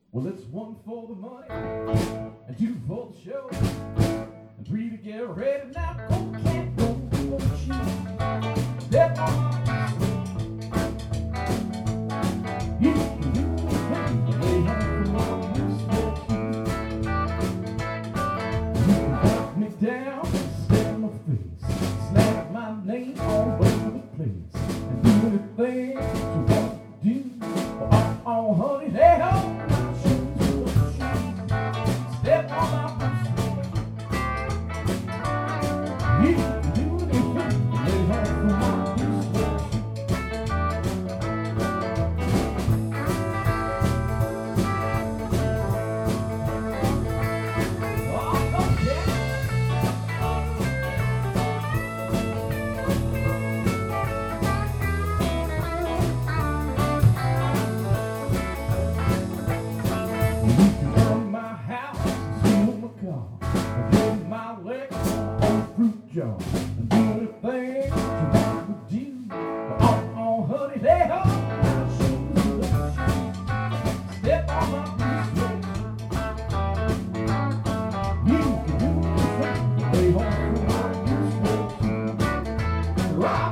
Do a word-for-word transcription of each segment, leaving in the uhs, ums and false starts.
Well, it's one for the money, and two for the show, and three to get ready. Now, go, can't go, won't you? Step on my you can do anything, but they have no use for you. You can knock me down, step in my face, slap my name all over the place, and do anything you want to do. Oh, oh, honey, hey, ho! Step on my feet. You can do anything, but they have no use for you. Job and do anything you want to do. Oh, oh, honey, hey, ho! Step on my feet. You can do anything. They won't rock.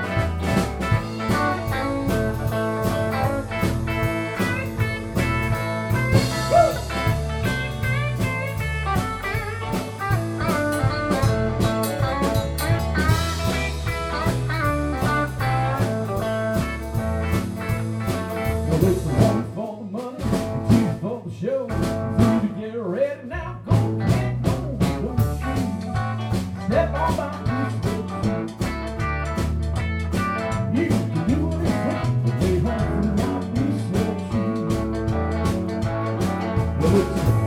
It's one for the money, two for the show, three to get ready. Now go, get go, go, step on my feet. You can do anything, but they won't not be so true. Well, it's